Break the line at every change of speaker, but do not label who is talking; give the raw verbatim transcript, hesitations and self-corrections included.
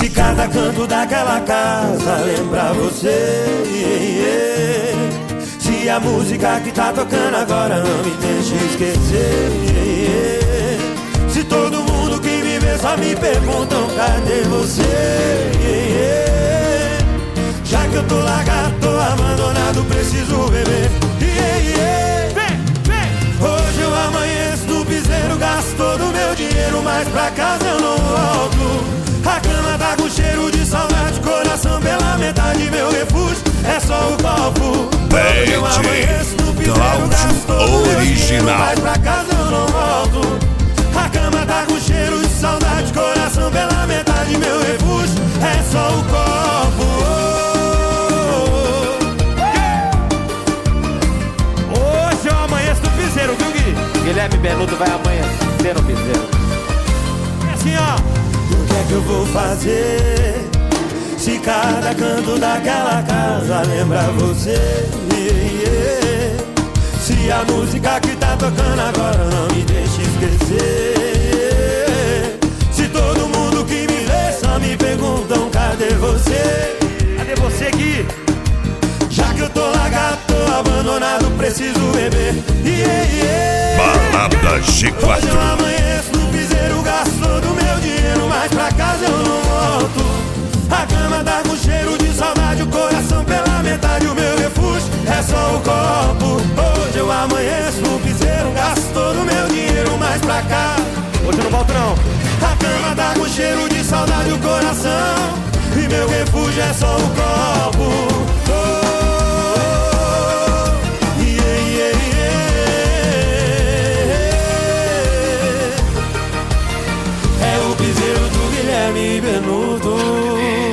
Se cada canto daquela casa lembra você, yeah, yeah. Se a música que tá tocando agora não me deixa esquecer, yeah, yeah. Se todo mundo que me vê só me perguntam cadê você, yeah, yeah. Já que eu tô largado, tô abandonado, preciso beber, yeah, yeah.
Vem, vem.
Hoje eu amanheço no piseiro, gasto todo o meu dinheiro, mas pra casa eu não volto. A cama tá com cheiro de saudade, coração pela metade, meu refúgio é só o copo. Hoje eu amanheço no piseiro, gasto todo o meu dinheiro, mas pra casa eu não volto. A cama tá com cheiro de saudade, coração pela metade, meu refúgio é só o copo.
Hoje eu amanheço no piseiro, viu, Gui? Guilherme Benuto vai amanhecer no piseiro. É assim, ó.
O que é que eu vou fazer se cada canto daquela casa lembra você, yeah, yeah. Se a música que tá tocando agora não me deixa esquecer, se todo mundo que me vê só me perguntam cadê você,
cadê você, Gui?
Já que eu tô largado, tô abandonado, preciso beber, yeah, yeah.
Balada G quatro.
Hoje eu amanheço no piseiro, gasto todo o meu dinheiro, mas pra casa eu não volto. A cama tá com cheiro de saudade, o coração pela metade, o meu refúgio é só o copo. Hoje eu amanheço no piseiro, gasto todo o meu dinheiro, mas pra cá
hoje eu não volto não.
A cama tá com cheiro de saudade, o coração, e meu refúgio é só o copo.